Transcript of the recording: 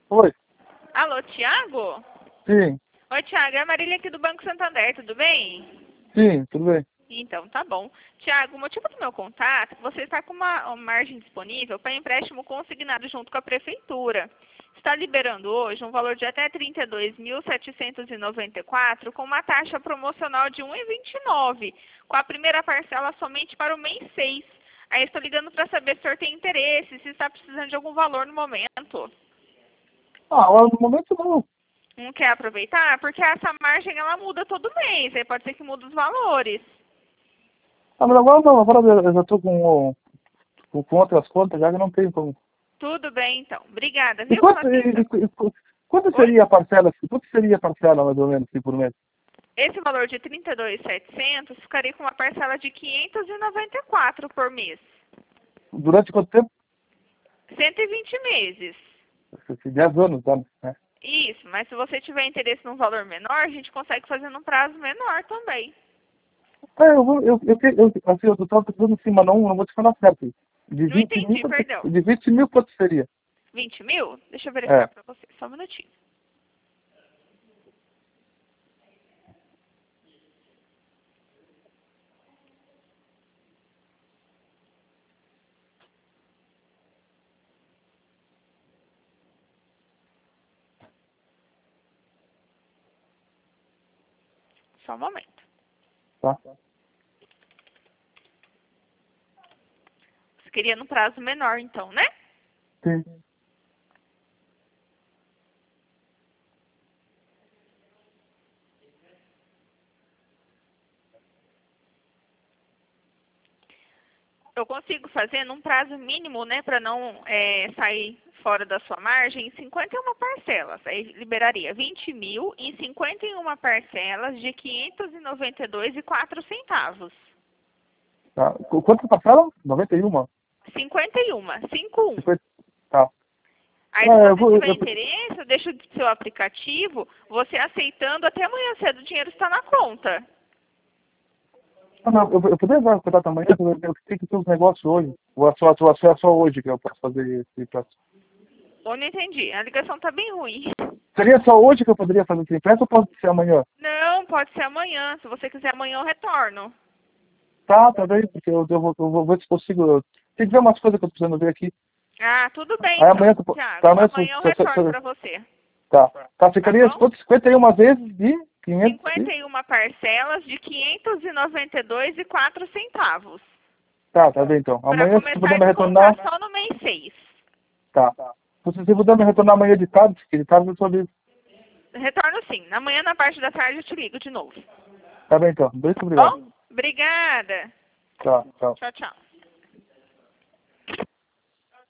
Oi, Alô, Thiago? sim, Oi, Thiago, é a Marília aqui do Banco Santander, tudo bem? sim, tudo bem. Então, tá bom. Thiago, o motivo do meu contato, você está com uma margem disponível para empréstimo consignado junto com a prefeitura. Está liberando hoje um valor de até R$ 32.794 com uma taxa promocional de 1,29, com a primeira parcela somente para o mês 6. Aí estou ligando para saber se o senhor tem interesse, se está precisando de algum valor no momento. Agora no momento não. Não quer aproveitar? Porque essa margem ela muda todo mês, aí pode ser que mude os valores. Mas agora não, agora eu já estou com outras contas, já que não tem como. Tudo bem, então. Obrigada, E viu, pela quanto, atenção. quanto Oi? seria a parcela, quanto seria a parcela mais ou menos assim, por mês? Esse valor de 32.700 ficaria com uma parcela de 594 por mês. Durante quanto tempo? 120 meses. 10 anos, tá? Né? Isso, mas se você tiver interesse num valor menor, a gente consegue fazer num prazo menor também. Eu vou, assim, eu estava pensando assim, mas não vou te falar certo. De Não 20 mil, entendi, perdão. de 20 mil quanto seria? 20 mil? Deixa eu verificar É, para você. Só um minutinho. Só um momento. tá? Você queria num prazo menor, então, né? Sim. Eu consigo fazer num prazo mínimo, né, para não sair fora da sua margem, em 51 parcelas. Aí liberaria 20 mil em 51 parcelas de 592,04 centavos. Tá. Quanto parcela? 91? 51, 51. 50? Tá. Aí se Eu você vou, tiver interesse, eu deixo do seu aplicativo, você aceitando, até amanhã cedo o dinheiro está na conta. não, eu poderia dar contato amanhã, porque eu tenho que ter uns negócios hoje. Ou é só hoje que eu posso fazer esse empréstimo? Ou não entendi, a ligação está bem ruim. Seria só hoje que eu poderia fazer esse empréstimo ou pode ser amanhã? Não, pode ser amanhã. Se você quiser amanhã, eu retorno. Tá bem, porque eu vou ver se consigo. Tem que ver umas coisas que eu tô precisando ver aqui. Ah, tudo bem Aí então, amanhã, Thiago. tá, amanhã, Amanhã eu retorno para você. tá. Tá, Tá ficaria bom? 51 vezes de 500 e... 51 parcelas de 592,04 centavos. Tá bem então. Para Amanhã, se tu começar puder a me descontar retornar, só no mês 6. tá. Se você puder me retornar amanhã de tarde, porque de tarde eu tô livre. Retorno sim. Amanhã na parte da tarde eu te ligo de novo. Tá bem então. Muito Bom? obrigado. Obrigada. Tchau, tchau. Tchau, tchau.